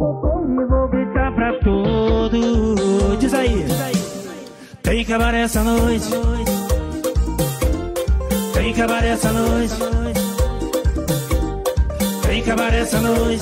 vou gritar pra todo. Diz aí. Tem cabaré essa noite. Tem cabaré essa noite. Tem cabaré essa noite.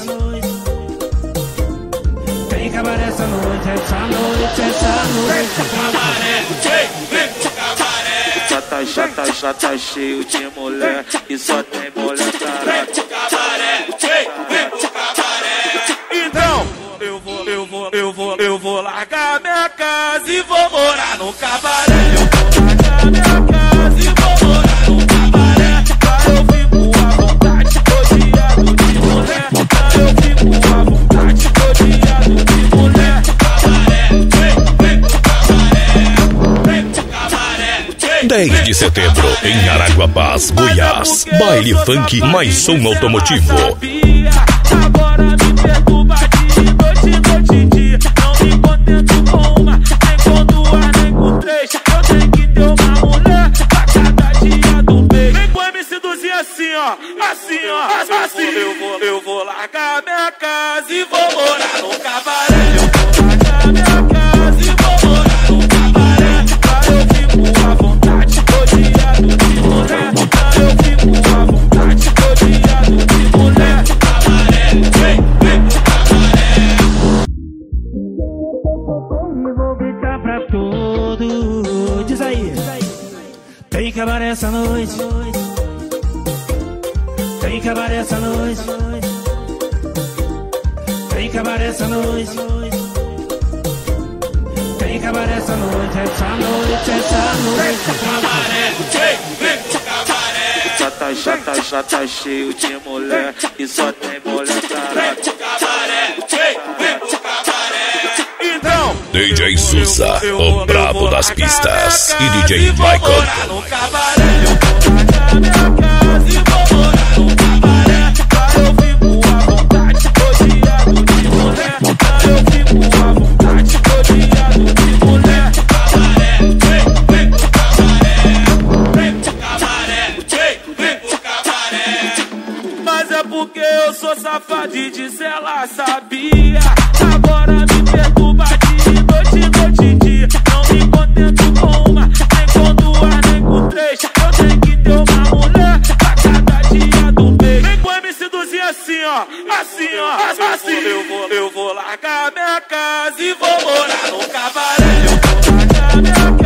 Tem cabaré essa noite. Essa noite, essa noite. Cabaré, vem pro cabaré. Já tá cheio de mulher e só tem mulher caralho. Cabaré, vem pro cabaré. Então, eu vou largar minha casa e vou morar no cabaré. Eu vou largar minha casa e vou morar no cabaré. Eu fico à vontade, rodeado de mulher. Eu fico à vontade, rodeado de mulher. Cabaré, vem pro cabaré. Vem pro cabaré. 10 de setembro, em Araguapaz, Goiás. Baile funk mais som automotivo. Agora me perturba de noite e dia. Não me contento com uma, nem com duas, nem com três. Eu tenho que ter uma mulher pra cada dia do mês. Vem pro MC Duzi assim, ó, assim, ó, assim. Eu vou largar minha casa e vou morar no cabaré. Eu vou largar minha casa e vou morar no cabaré. Eu fico à vontade, rodeado de mulher. Eu fico à vontade, rodeado de mulher. Vou gritar pra todo. Diz aí. Tem cabaré essa noite. Tem cabaré essa noite. Tem cabaré essa noite. Tem cabaré essa noite. Essa noite, essa noite. Cabaré, vem pro cabaré. Já tá cheio de mulher e só tem mulher caralho. Cabaré, vem pro cabaré. Então, DJ Souza, o brabo das pistas. E DJ Michael. no cabaré. Eu vou largar minha casa e vou morar no cabaré. Eu fico à vontade, rodeado de mulher. Eu fico à vontade, rodeado de mulher. Cabaré, vem pro cabaré. Vem pro cabaré, vem pro cabaré. Mas é porque eu sou safado e disso ela sabia. Agora me perturba de noite e dia. Não me contento com uma, nem com duas, nem com três. Eu tenho que ter uma mulher pra cada dia do mês. Vem pro MC Duzi assim, ó, assim, ó, assim. Eu vou largar minha casa e vou morar no cabaré. Eu vou largar minha casa.